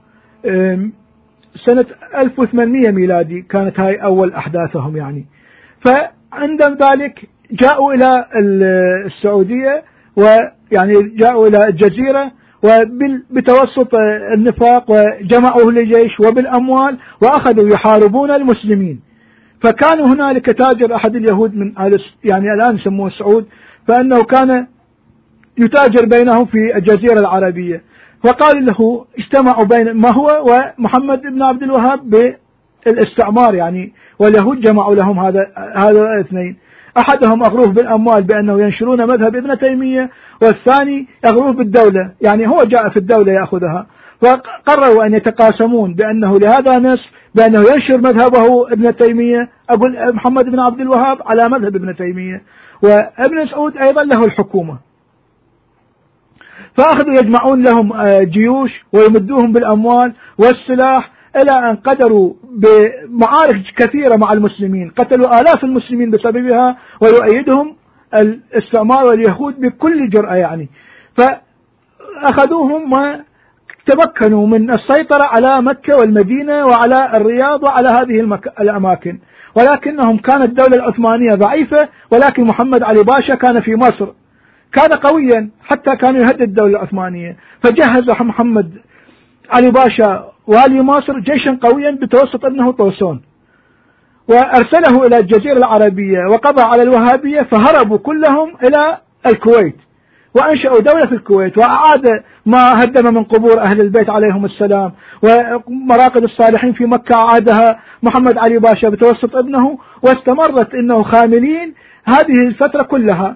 سنة 1800 ميلادي كانت هاي أول أحداثهم يعني. فعندما ذلك جاءوا إلى السعودية، ويعني جاءوا إلى الجزيرة وبتوسط النفاق، وجمعوا لجيش وبالأموال وأخذوا يحاربون المسلمين. فكانوا هنالك تاجر أحد اليهود من الآن يسموه السعود، فأنه كان يتاجر بينهم في الجزيرة العربية، فقال له اجتمعوا بين ما هو ومحمد بن عبد الوهاب بالاستعمار واليهود جمعوا لهم هذا الاثنين، أحدهم أغروه بالأموال بأنه ينشرون مذهب ابن تيمية، والثاني أغروه بالدولة، هو جاء في الدولة يأخذها، فقرروا أن يتقاسمون بأنه لهذا نصف بأنه ينشر مذهبه ابن تيمية، أقول محمد بن عبد الوهاب على مذهب ابن تيمية، وابن سعود أيضا له الحكومة. فأخذوا يجمعون لهم جيوش ويمدوهم بالأموال والسلاح، إلى أن قدروا بمعارك كثيرة مع المسلمين، قتلوا آلاف المسلمين بسببها، ويؤيدهم الاستعمار واليهود بكل جرأة يعني. فأخذوهم وتمكنوا من السيطرة على مكة والمدينة وعلى الرياض وعلى هذه الأماكن، ولكنهم كانت الدولة العثمانية ضعيفة، ولكن محمد علي باشا كان في مصر، كان قويا حتى كان يهدد الدولة العثمانية، فجهز محمد علي باشا والي مصر جيشا قويا بتوسط ابنه طوسون، وأرسله إلى الجزيرة العربية وقضى على الوهابية، فهربوا كلهم إلى الكويت وأنشأوا دولة في الكويت، وأعاد ما هدم من قبور أهل البيت عليهم السلام، ومراقد الصالحين في مكة أعادها محمد علي باشا بتوسط ابنه، واستمرت إنه خاملين هذه الفترة كلها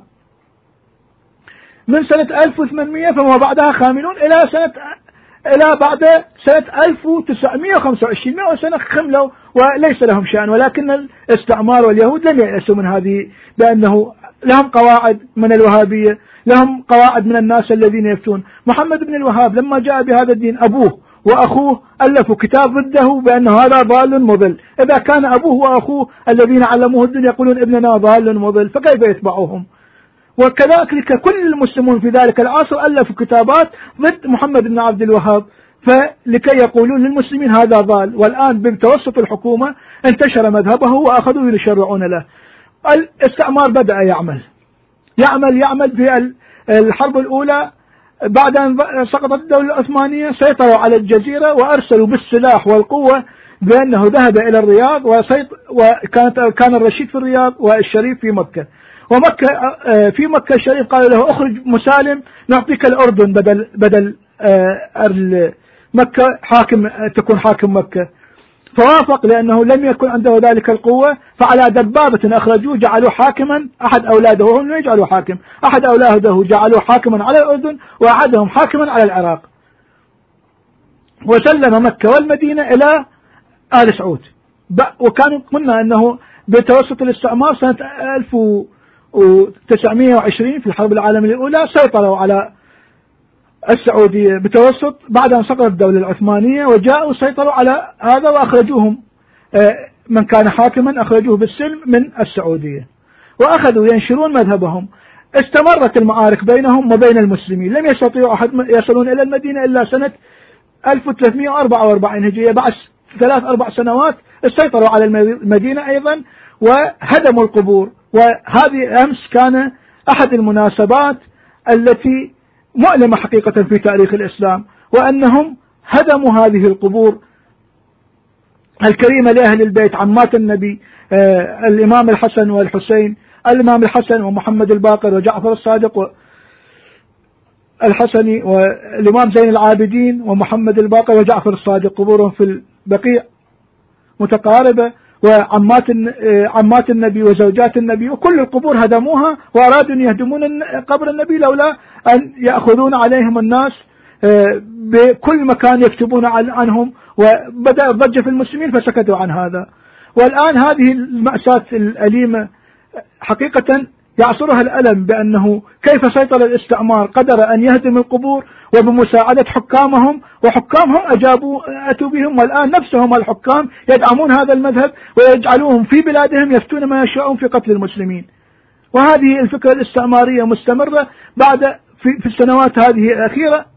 من سنة 1800 فما بعدها خاملون إلى بعد سنة 1925، 100 سنة خملوا وليس لهم شأن. ولكن الاستعمار واليهود لم ييأسوا من هذه، بأنه لهم قواعد من الوهابية، لهم قواعد من الناس الذين يفتون. محمد بن الوهاب لما جاء بهذا الدين أبوه وأخوه ألفوا كتاب ضده بأنه هذا ضال مضل. إذا كان أبوه وأخوه الذين علموه الدين يقولون ابننا ضال مضل، فكيف يتبعوهم؟ وكذلك كل المسلمون في ذلك العصر ألفوا كتابات ضد محمد بن عبد الوهاب، فلكي يقولون للمسلمين هذا ضال. والآن بتوسط الحكومة انتشر مذهبه وأخذوا يشرعون له. الاستعمار بدأ يعمل في الحرب الأولى بعد أن سقطت الدولة العثمانية، سيطروا على الجزيرة وأرسلوا بالسلاح والقوة، بأنه ذهب إلى الرياض وكان الرشيد في الرياض والشريف في مكة. ومكة في مكة الشريف قالوا له اخرج مسالم نعطيك الأردن بدل مكة تكون حاكم مكة، فوافق لأنه لم يكن عنده ذلك القوة. فعلى دبابة أخرجوه جعلوه حاكما، أحد أولاده وهم يجعلوا حاكم، أحد أولاده جعلوه حاكما على الأردن وأحدهم حاكما على العراق، وسلم مكة والمدينة إلى آل سعود. وكانوا قلنا أنه بتوسط الاستعمار سنة 1920 في الحرب العالمية الأولى سيطروا على السعودية بتوسط، بعد أن سقطت الدولة العثمانية وجاءوا سيطروا على هذا وأخرجوهم، من كان حاكما أخرجوه بالسلم من السعودية، وأخذوا ينشرون مذهبهم. استمرت المعارك بينهم وبين المسلمين، لم يستطيعوا أحد يصلون إلى المدينة إلا سنة 1344 هجرية. بعد 3-4 سنوات استيطروا على المدينة أيضا وهدموا القبور. وهذه أمس كان أحد المناسبات التي مؤلمة حقيقة في تاريخ الإسلام، وأنهم هدموا هذه القبور الكريمة لأهل البيت عمات النبي، الإمام الحسن والحسين، الإمام الحسن ومحمد الباقر وجعفر الصادق والحسني، والإمام زين العابدين ومحمد الباقر وجعفر الصادق، قبورهم في البقيع متقاربة، وعمات النبي وزوجات النبي، وكل القبور هدموها، وأرادوا أن يهدمون قبر النبي لولا أن يأخذون عليهم الناس بكل مكان يكتبون عنهم، وبدأ الضجة في المسلمين فسكتوا عن هذا. والآن هذه المأساة الأليمة حقيقة يعصرها الألم، بأنه كيف سيطر الاستعمار، قدر أن يهدم القبور وبمساعدة حكامهم، وحكامهم أتوا بهم، والآن نفسهم الحكام يدعمون هذا المذهب ويجعلوهم في بلادهم يفتون ما يشاءون في قتل المسلمين. وهذه الفكرة الاستعمارية مستمرة بعد في السنوات هذه الأخيرة،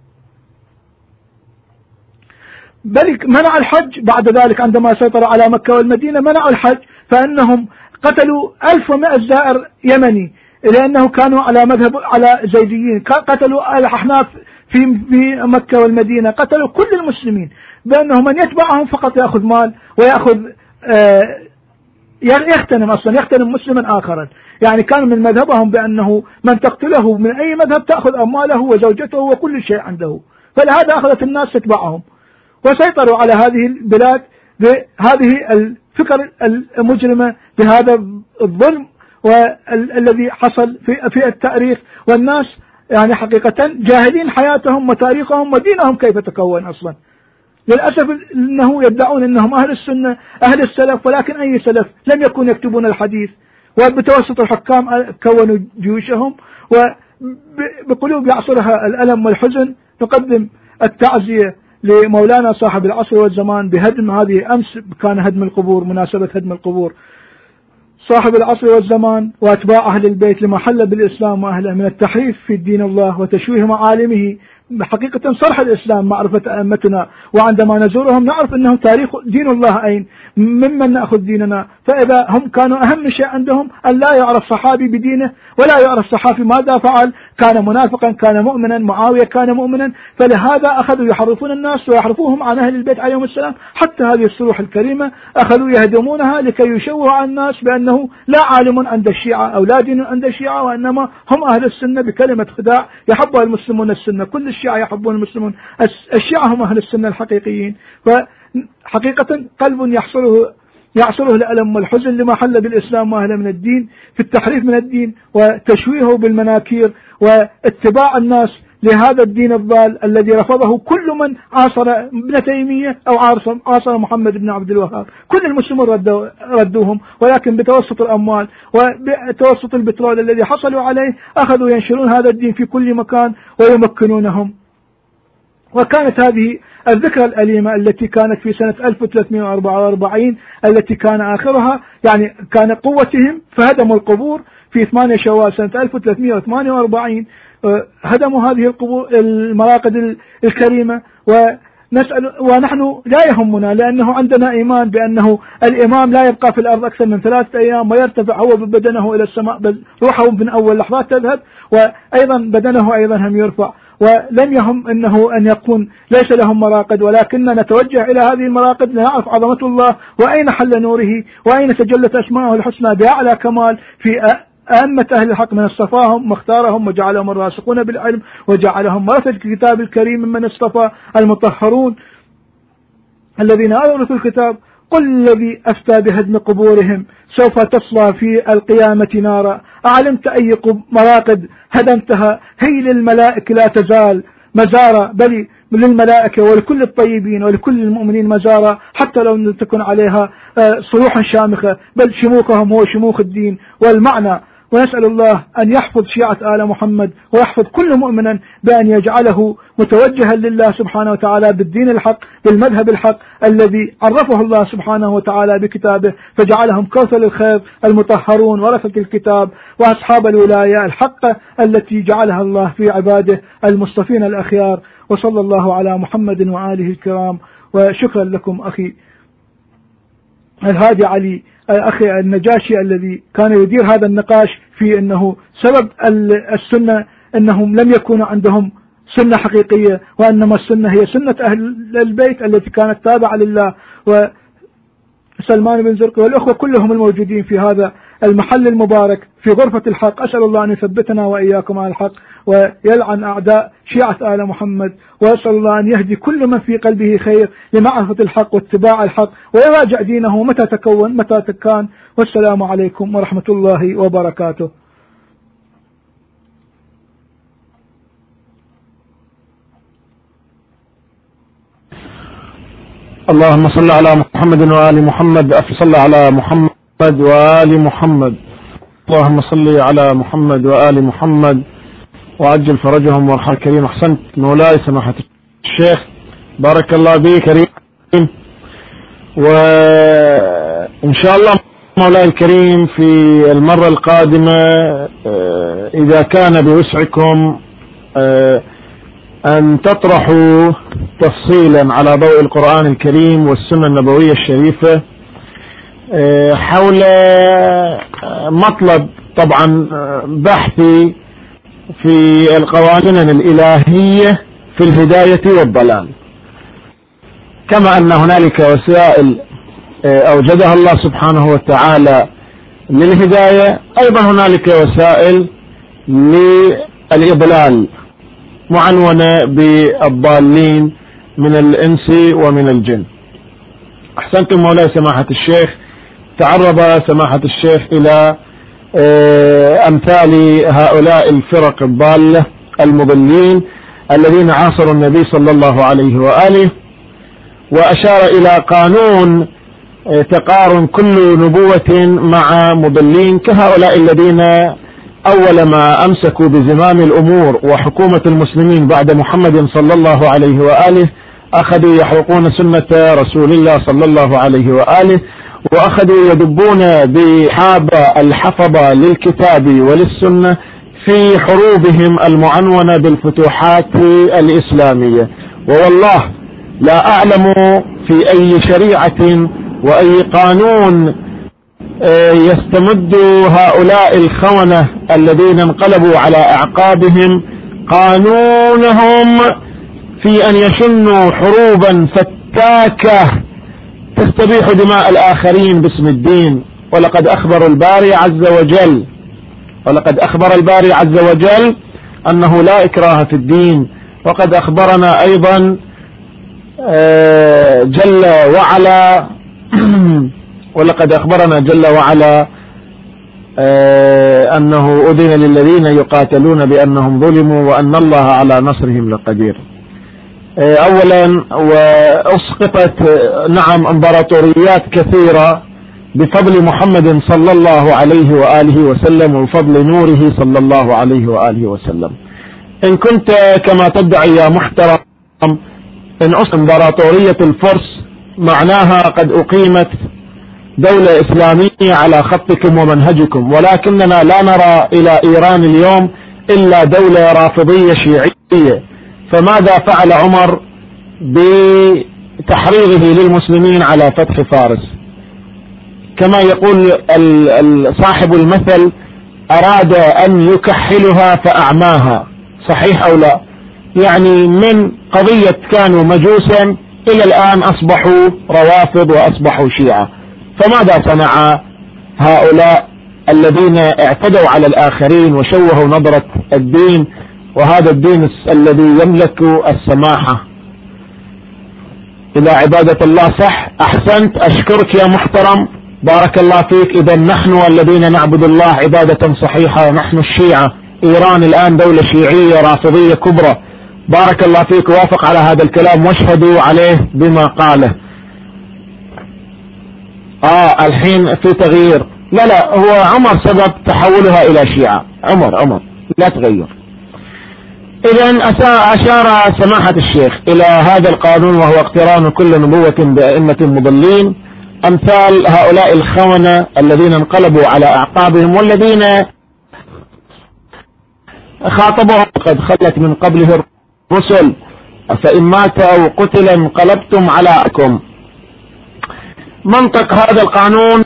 بل منع الحج بعد ذلك. عندما سيطروا على مكة والمدينة منعوا الحج، فإنهم قتلوا 1100 زائر يمني، لأنه كانوا على مذهب على زيديين. قتلوا الأحناف في مكة والمدينة، قتلوا كل المسلمين، بأنه من يتبعهم فقط يأخذ مال ويأخذ يختنم مسلما آخرا. يعني كان من مذهبهم بأنه من تقتله من أي مذهب تأخذ أمواله وزوجته وكل شيء عنده، فلهذا أخذت الناس تتبعهم، وسيطروا على هذه البلاد بهذه الفكر المجرمة، بهذا الظلم والذي حصل في التاريخ. والناس يعني حقيقة جاهلين حياتهم وتاريخهم ودينهم كيف تكون أصلا. للأسف أنه يدعون أنهم أهل السنة أهل السلف، ولكن أي سلف؟ لم يكونوا يكتبون الحديث، وبتوسط الحكام كونوا جيوشهم بقلوب يعصرها الألم والحزن نقدم التعزية لمولانا صاحب العصر والزمان بهدم هذه. أمس كان هدم القبور، مناسبة هدم القبور. صاحب العصر والزمان وأتباع أهل البيت لما حل بالإسلام وأهله من التحريف في دين الله وتشويه معالمه. حقيقة صرح الإسلام معرفة أئمتنا، وعندما نزورهم نعرف أنه تاريخ دين الله أين، ممن نأخذ ديننا. فإذا هم كانوا أهم شيء عندهم أن لا يعرف صحابي بدينه ولا يعرف صحابي ماذا فعل، كان منافقا كان مؤمنا، معاوية كان مؤمنا، فلهذا أخذوا يحرفون الناس ويحرفوهم عن أهل البيت عليهم السلام. حتى هذه الصروح الكريمة أخذوا يهدمونها لكي يشوهوا على الناس بأنه لا عالم عند الشيعة أو لا دين عند الشيعة، وإنما هم أهل السنة بكلمة خداع. يحب المسلمون السنة، كل الشيعة يحبون المسلمون، الشيعة هم أهل السنة الحقيقيين. فحقيقة قلب يعصره الألم والحزن لما حل بالإسلام وأهله من الدين، في التحريف من الدين وتشويهه بالمناكير واتباع الناس لهذا الدين الضال الذي رفضه كل من عاصر ابن تيمية أو عاصر محمد بن عبد الوهاب. كل المسلمون ردوهم، ولكن بتوسط الأموال وبتوسط البترول الذي حصلوا عليه أخذوا ينشرون هذا الدين في كل مكان ويمكنونهم. وكانت هذه الذكرى الأليمة التي كانت في سنة 1344 التي كان آخرها يعني كان قوتهم فهدموا القبور في 8 شوال سنة 1348. هدموا هذه القبور المراقد الكريمة. ونحن لا يهمنا، لأنه عندنا إيمان بأنه الإمام لا يبقى في الأرض أكثر من 3 أيام ويرتفع هو ببدنه إلى السماء، بل روحه من أول لحظات تذهب، وأيضا بدنه أيضا هم يرفع. ولم يهم أنه أن يكون ليس لهم مراقد، ولكننا نتوجه إلى هذه المراقد لنعرف عظمة الله وأين حل نوره وأين تجلت أسماءه الحسنى بأعلى كمال في أئمة أهل الحق من اصطفاهم واختارهم وجعلهم الراسخون بالعلم وجعلهم ورثة الكتاب الكريم ممن اصطفى المطهرون الذين أورثوا الكتاب. قل الذي أفتى بهدم قبورهم سوف تصلى في القيامة نارا. أعلمت أي مراقد هدمتها؟ هي للملائكة لا تزال مزارة، بل للملائكة ولكل الطيبين ولكل المؤمنين مزارة، حتى لو لم تكن عليها صروح شامخة، بل شموخهم هو شموخ الدين والمعنى. ونسأل الله أن يحفظ شيعة آل محمد ويحفظ كل مؤمنا بأن يجعله متوجها لله سبحانه وتعالى بالدين الحق بالمذهب الحق الذي عرفه الله سبحانه وتعالى بكتابه، فجعلهم كوثر الخير المطهرون ورثة الكتاب وأصحاب الولاية الحقة التي جعلها الله في عباده المصطفين الأخيار. وصلى الله على محمد وآله الكرام. وشكرا لكم أخي الهادي علي أخي النجاشي الذي كان يدير هذا النقاش في أنه سبب السنة أنهم لم يكونوا عندهم سنة حقيقية، وأنما السنة هي سنة أهل البيت التي كانت تابعة لله. وسلمان بن زرقي والأخوة كلهم الموجودين في هذا المحل المبارك في غرفة الحق، أسأل الله أن يثبتنا وإياكم على الحق ويلعن أعداء شيعة آل محمد، وأسأل الله أن يهدي كل من في قلبه خير لمعرفة الحق واتباع الحق ويراجع دينه متى تكون متى تكان. والسلام عليكم ورحمة الله وبركاته. اللهم صل على محمد وآل محمد. صل على محمد وآل محمد. اللهم صل على محمد وآل محمد وعجل فرجهم وارحم كريم. أحسنت مولاي سماحة الشيخ، بارك الله بك كريم. وإن شاء الله مولاي الكريم في المرة القادمة إذا كان بوسعكم أن تطرحوا تفصيلا على ضوء القرآن الكريم والسنة النبوية الشريفة حول مطلب طبعا بحثي في القوانين الإلهية في الهداية والضلال، كما أن هنالك وسائل أوجدها الله سبحانه وتعالى للهداية، أيضا هنالك وسائل للإضلال معنونة بالضالين من الإنس ومن الجن. أحسنتم مولاي سماحة الشيخ. تعرض سماحة الشيخ إلى أمثال هؤلاء الفرق الضالة المضلين الذين عاصروا النبي صلى الله عليه وآله، وأشار إلى قانون تقارن كل نبوة مع مضلين كهؤلاء الذين أول ما أمسكوا بزمام الأمور وحكومة المسلمين بعد محمد صلى الله عليه وآله أخذوا يحرقون سنة رسول الله صلى الله عليه وآله، وأخذوا يدبون بحاب الحفظة للكتاب وللسنة في حروبهم المعنونة بالفتوحات الإسلامية. ووالله لا أعلم في أي شريعة وأي قانون يستمد هؤلاء الخونة الذين انقلبوا على أعقابهم قانونهم في أن يشنوا حروبا فتاكة تستبيح دماء الآخرين باسم الدين. ولقد أخبر الباري عز وجل أنه لا إكراه في الدين. وقد أخبرنا أيضا جل وعلا أنه أذن للذين يقاتلون بأنهم ظلموا وأن الله على نصرهم لقدير. أولا، وأسقطت امبراطوريات كثيرة بفضل محمد صلى الله عليه وآله وسلم وفضل نوره صلى الله عليه وآله وسلم. إن كنت كما تدعي يا محترم إن امبراطورية الفرس معناها قد أقيمت دولة إسلامية على خطكم ومنهجكم، ولكننا لا نرى إلى إيران اليوم إلا دولة رافضية شيعية. فماذا فعل عمر بتحريضه للمسلمين على فتح فارس؟ كما يقول صاحب المثل: أراد أن يكحلها فأعماها. صحيح أو لا؟ يعني من قضية كانوا مجوسا إلى الآن أصبحوا روافض وأصبحوا شيعة. فماذا صنع هؤلاء الذين اعتدوا على الآخرين وشوهوا نظرة الدين، وهذا الدين الذي يملك السماحة إلى عبادة الله؟ صح، أحسنت، أشكرك يا محترم، بارك الله فيك. إذا نحن الذين نعبد الله عبادة صحيحة نحن الشيعة. إيران الآن دولة شيعية رافضية كبرى. بارك الله فيك، وافق على هذا الكلام واشهدوا عليه بما قاله. الحين في تغيير. لا، هو عمر سبب تحولها إلى شيعة. عمر لا تغير. إذن أشار سماحة الشيخ إلى هذا القانون، وهو اقتران كل نبوة بأئمة مضلين أمثال هؤلاء الخونة الذين انقلبوا على أعقابهم، والذين خاطبهم قد خلت من قبله الرسل، فإن مات أو قتل انقلبتم على أعقابكم. منطق هذا القانون